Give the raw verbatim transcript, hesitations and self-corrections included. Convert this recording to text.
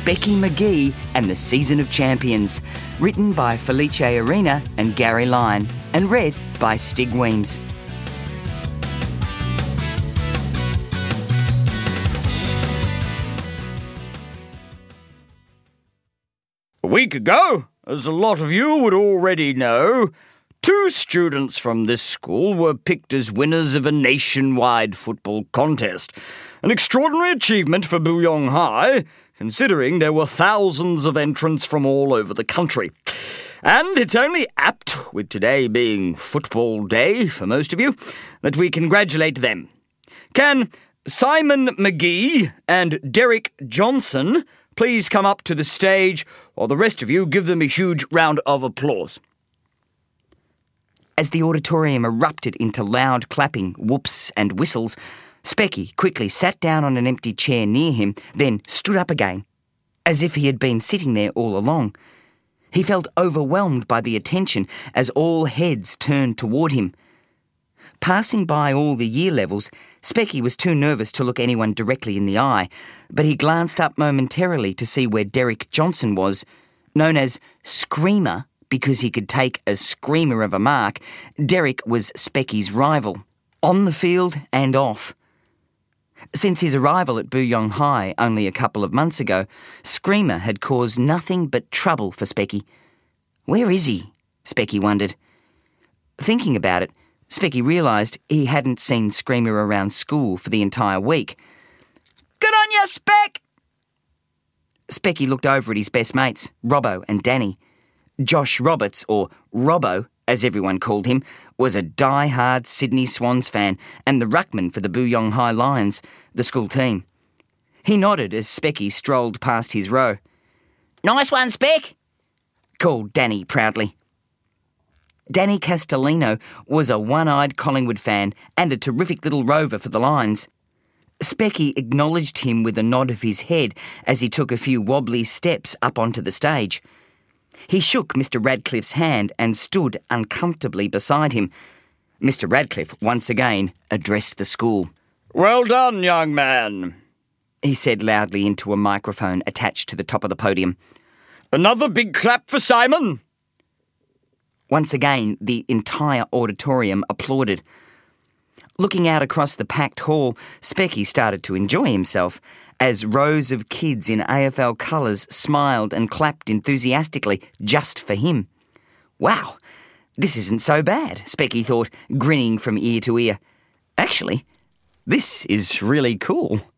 Specky McGee and the Season of Champions, written by Felice Arena and Gary Lyon, and read by Stig Weems. A week ago, as a lot of you would already know, two students from this school were picked as winners of a nationwide football contest. An extraordinary achievement for Booyong High, considering there were thousands of entrants from all over the country. And it's only apt, with today being football day for most of you, that we congratulate them. Can Simon McGee and Derek Johnson please come up to the stage, while the rest of you give them a huge round of applause? As the auditorium erupted into loud clapping, whoops and whistles, Specky quickly sat down on an empty chair near him, then stood up again, as if he had been sitting there all along. He felt overwhelmed by the attention as all heads turned toward him. Passing by all the year levels, Specky was too nervous to look anyone directly in the eye, but he glanced up momentarily to see where Derek Johnson was, known as Screamer because he could take a screamer of a mark. Derek was Specky's rival, on the field and off. Since his arrival at Booyong High only a couple of months ago, Screamer had caused nothing but trouble for Specky. Where is he? Specky wondered. Thinking about it, Specky realised he hadn't seen Screamer around school for the entire week. Good on ya, Speck! Specky looked over at his best mates, Robbo and Danny. Josh Roberts, or Robbo, as everyone called him, was a die-hard Sydney Swans fan and the ruckman for the Booyong High Lions, the school team. He nodded as Specky strolled past his row. Nice one, Speck, called Danny proudly. Danny Castellino was a one-eyed Collingwood fan and a terrific little rover for the Lions. Specky acknowledged him with a nod of his head as he took a few wobbly steps up onto the stage. He shook Mister Radcliffe's hand and stood uncomfortably beside him. Mister Radcliffe once again addressed the school. Well done, young man, he said loudly into a microphone attached to the top of the podium. Another big clap for Simon. Once again, the entire auditorium applauded. Looking out across the packed hall, Specky started to enjoy himself as rows of kids in A F L colours smiled and clapped enthusiastically just for him. Wow, this isn't so bad, Specky thought, grinning from ear to ear. Actually, this is really cool.